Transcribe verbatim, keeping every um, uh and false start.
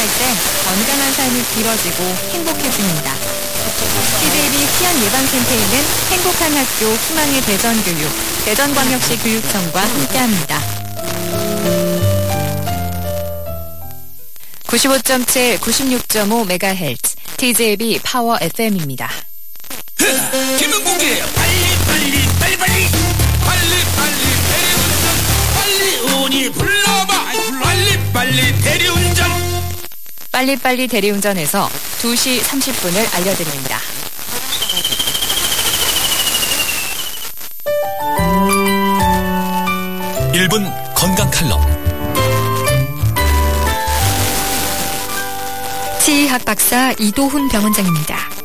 때 건강한 삶이 길어지고 행복해집니다. 티제이비 치안 예방센터에는 행복한 학교 희망의 대전교육, 대전광역시 교육청과 함께합니다. 구십오 점 칠, 구십육 점 오 메가헤르츠 티제이비 파워 에프엠입니다. 김은국의 빨리 빨리 빨리 빨리 빨리 빨리 대리운전 빨리 운이 불러봐 빨리 빨리 대리운전 빨리빨리 대리운전에서 두 시 삼십 분을 알려드립니다. 일 분 건강 칼럼. 치의학 박사 이도훈 병원장입니다.